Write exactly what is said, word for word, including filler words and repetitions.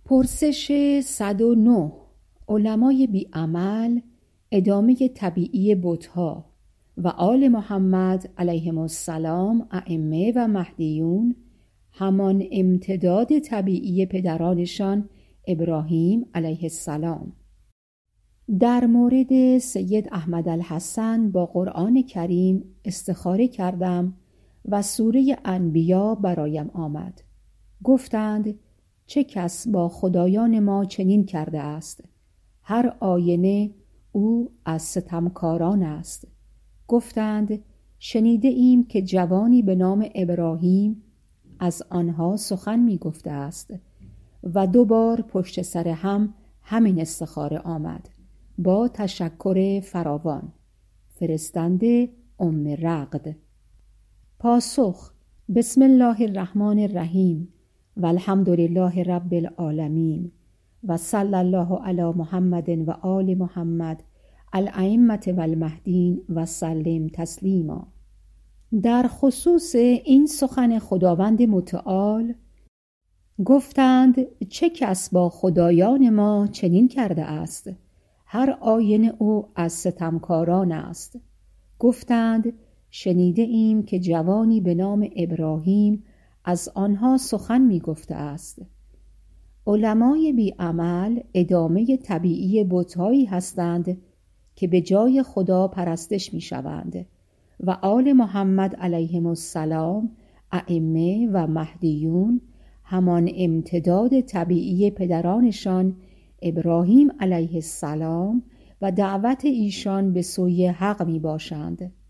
پرسش صد و نه. علمای بی عمل ادامه طبیعی بت‌ها و آل محمد علیهم السلام ائمه و مهدیون همان امتداد طبیعی پدرانشان ابراهیم علیه السلام. در مورد سید احمد الحسن با قرآن کریم استخاره کردم و سوره انبیا برایم آمد. گفتند چه کس با خدایان ما چنین کرده است؟ هر آینه او از ستمکاران است. گفتند شنیده ایم که جوانی به نام ابراهیم از آنها سخن می گفته است و دو بار پشت سر هم همین استخاره آمد با تشکر فراوان. فرستنده ام رقد. پاسخ: بسم الله الرحمن الرحیم و الحمد لله رب العالمین و صلی الله علی محمد و آل محمد الائمة و المهدین و سلم تسلیما. در خصوص این سخن خداوند متعال گفتند چه کس با خدایان ما چنین کرده است؟ هر آینه او از ستمکاران است. گفتند شنیده ایم که جوانی به نام ابراهیم از آنها سخن می گفته است. علمای بی عمل ادامه طبیعی بت‌هایی هستند که به جای خدا پرستش می شوند و آل محمد علیهم السلام ائمه و مهدیون همان امتداد طبیعی پدرانشان ابراهیم علیه السلام و دعوت ایشان به سوی حق می باشند.